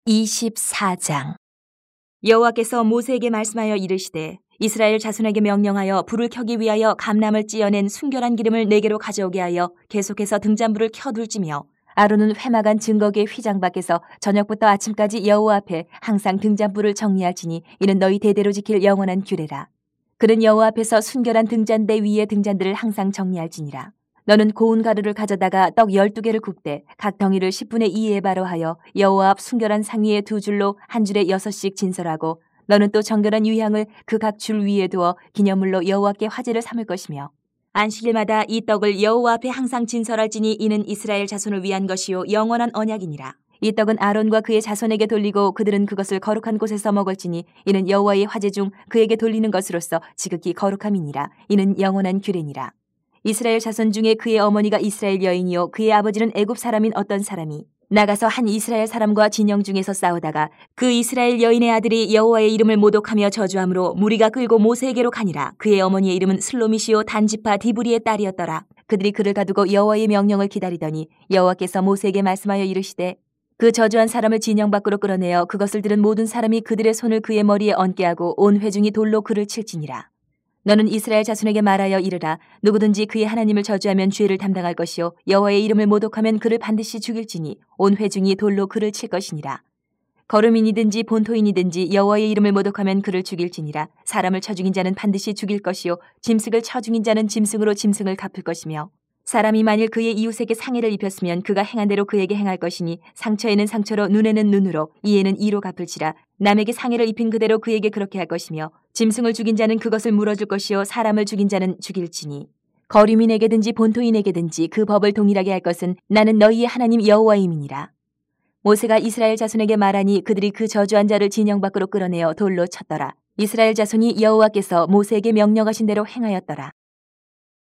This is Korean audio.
24장. 여호와께서 모세에게 말씀하여 이르시되 이스라엘 자손에게 명령하여 불을 켜기 위하여 감람을 찌어낸 순결한 기름을 네개로 가져오게 하여 계속해서 등잔불을 켜둘지며 아론은 회막안 증거궤 휘장 밖에서 저녁부터 아침까지 여호와 앞에 항상 등잔불을 정리할지니 이는 너희 대대로 지킬 영원한 규례라. 그는 여호와 앞에서 순결한 등잔대 위에 등잔들을 항상 정리할지니라. 너는 고운 가루를 가져다가 떡 12개를 굽되 각 덩이를 10분의 2에바로 하여 여호와 앞 순결한 상 위에 2줄로 한 줄에 6씩 진설하고 너는 또 정결한 유향을 그 각 줄 위에 두어 기념물로 여호와께 화제를 삼을 것이며 안식일마다 이 떡을 여호와 앞에 항상 진설할지니 이는 이스라엘 자손을 위한 것이요 영원한 언약이니라. 이 떡은 아론과 그의 자손에게 돌리고 그들은 그것을 거룩한 곳에서 먹을지니 이는 여호와의 화제 중 그에게 돌리는 것으로서 지극히 거룩함이니라. 이는 영원한 규례니라. 이스라엘 자손 중에 그의 어머니가 이스라엘 여인이요 그의 아버지는 애굽 사람인 어떤 사람이 나가서 한 이스라엘 사람과 진영 중에서 싸우다가 그 이스라엘 여인의 아들이 여호와의 이름을 모독하며 저주함으로 무리가 끌고 모세에게로 가니라. 그의 어머니의 이름은 슬로미시오 단지파 디브리의 딸이었더라. 그들이 그를 가두고 여호와의 명령을 기다리더니 여호와께서 모세에게 말씀하여 이르시되 그 저주한 사람을 진영 밖으로 끌어내어 그것을 들은 모든 사람이 그들의 손을 그의 머리에 얹게 하고 온 회중이 돌로 그를 칠지니라. 너는 이스라엘 자손에게 말하여 이르라. 누구든지 그의 하나님을 저주하면 죄를 담당할 것이요 여호와의 이름을 모독하면 그를 반드시 죽일지니 온 회중이 돌로 그를 칠 것이니라. 거루민이든지 본토인이든지 여호와의 이름을 모독하면 그를 죽일지니라. 사람을 쳐 죽인 자는 반드시 죽일 것이요 짐승을 쳐 죽인 자는 짐승으로 짐승을 갚을 것이며 사람이 만일 그의 이웃에게 상해를 입혔으면 그가 행한 대로 그에게 행할 것이니 상처에는 상처로 눈에는 눈으로 이에는 이로 갚을지라. 남에게 상해를 입힌 그대로 그에게 그렇게 할 것이며 짐승을 죽인 자는 그것을 물어줄 것이요 사람을 죽인 자는 죽일지니 거류민에게든지 본토인에게든지 그 법을 동일하게 할 것은 나는 너희의 하나님 여호와임이니라. 모세가 이스라엘 자손에게 말하니 그들이 그 저주한 자를 진영 밖으로 끌어내어 돌로 쳤더라. 이스라엘 자손이 여호와께서 모세에게 명령하신 대로 행하였더라.